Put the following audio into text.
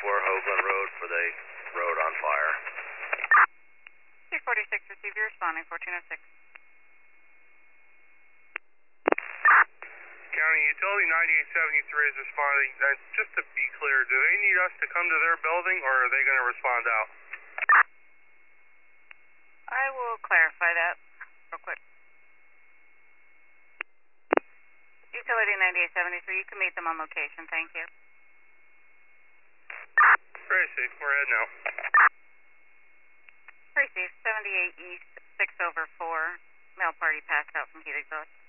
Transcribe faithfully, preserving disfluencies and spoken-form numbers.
four Hoagland Road for the road on fire. two forty-six, receive your responding, fourteen oh six. County Utility ninety-eight seventy-three is responding. Uh, just to be clear, do they need us to come to their building, or are they going to respond out? I will clarify that real quick. Utility ninety-eight seventy-three, you can meet them on location, thank you. Tracy, we're heading out. Tracy, seventy-eight East, six over four. Mail party passed out from heat exhaust.